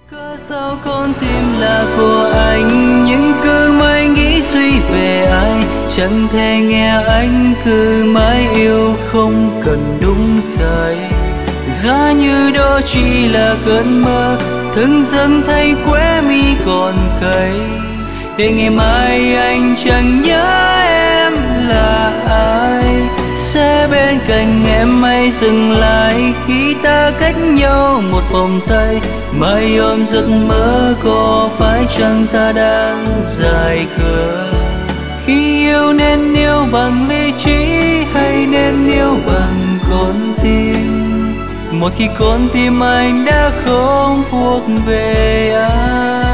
Cớ sao con tim là của anh, nhưng cứ mãi nghĩ suy về ai. Chẳng thể nghe anh cứ mãi yêu không cần đúng sai. Giá như đó chỉ là cơn mơ, thức giấc thấy khóe mi còn cay. Để ngày mai anh chẳng nhớ em là ai, sẽ bên cạnh em hay dừng lại khi ta cách nhau một vòng tay. Mãi ôm giấc mơ có phải chăng ta đang dài khờ? Khi yêu nên yêu bằng lý trí hay nên yêu bằng con tim? Một khi con tim anh đã không thuộc về ai.